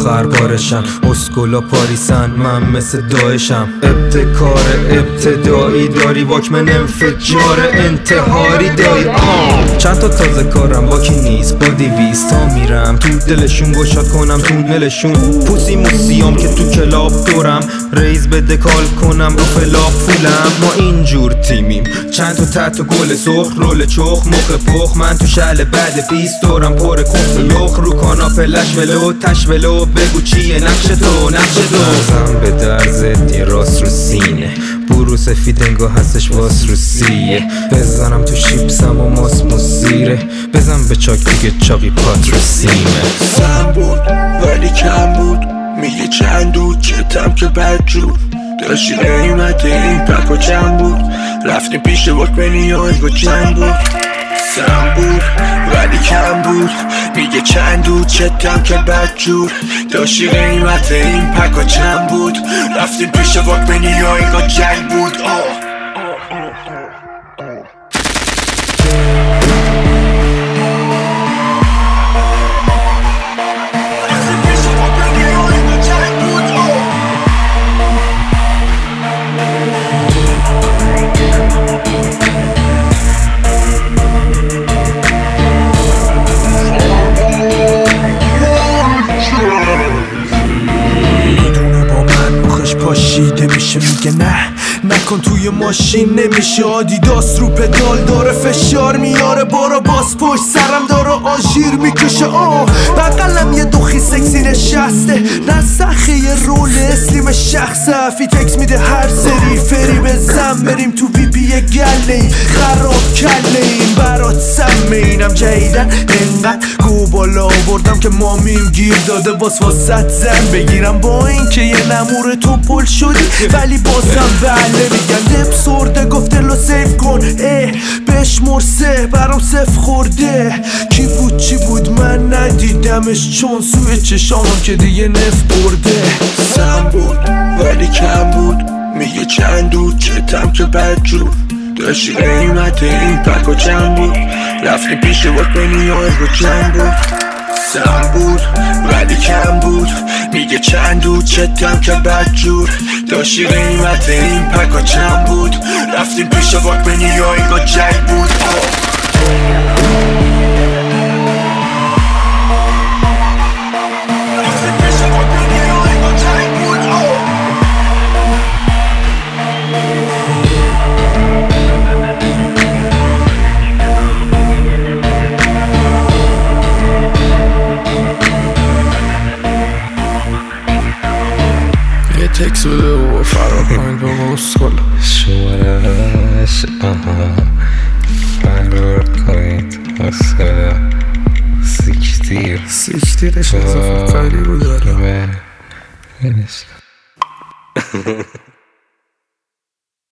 آخر بارشن، اسکولا پاریسن، من مثل داعشم. ابتکار ابتدایی داری، واکمن انفجار انتحاری داری. چند تا تازه کارم با کی نیست، با 200 تا میرم تو دلشون، گشاد کنم تونلشون. پوسی موسیام که تو کلاب دورم، ریز بده کال کنم رو فلاق فولم. ما اینجور تیمیم، چند تا تحت و گل سرخ، رول چخ موقع پخ. من تو شهل بعد 20 دورم پر کف لخ، رو کاناپه لش ولو تش ولو. بگو چیه نقش تو، نقش تو. بزن به درزت یه راست رو سینه، برو سفید انگاه هستش واس رو سیه. بزنم تو شیپسم و ماس موزیره، بزن به چاک دیگه چاقی پات رو سیمه. سم بود ولی کم بود، میگه چند دود چتم که بد جود. داشتی قیمت این پک و چند بود، رفتیم پیش واکمنی و انگاه چند بود. سم بود ولی کم بود، میگه چند دود چتم که بد جود. داشتی قیمت این پک و چند بود، رفتیم پیش واکمنی و انگاه جنگ بود. پاشیده میشه میگه نه نکن توی ماشین نمیشه. آدیداس رو پدال داره فشار میاره، بارا باز پشت سرم داره آژیر میکشه. بقلم یه دوخی سکسی نشسته، نسخه یه رول اسلیم شخصه. فی تکس میده هر سری فری بزن بریم تو وی پی گله این خراب کله این برات سمه. اینم جدیدن انقدر گو بالا آوردم که مامیم گیر داده واسه زن بگیرم. با این که یه نمور تو پل شدی ولی بازم بله میگن دب سرده. گفته لو سیف کن بهش مرسه برام صف خورده. کی بود چی بود من ندیدمش، چون سوی چشامم که دیگه نف برده. سم بود ولی کم بود، میگه چند دود چتم که بد جود. داشتی قیمت این پک و چند بود، رفتیم پیش واکمنی و انگاه جنگ بود. سم بود ولی کم بود، میگه چند دود چتم که بد جور. داشتی قیمت این پک و چند بود، رفتیم پیش واکمنی و انگاه جنگ بود. تکس بده و فرار کنید بابا اسکل. شمارش فرار کنید اسکل. سیکتیرش اضافه کاری رو داره.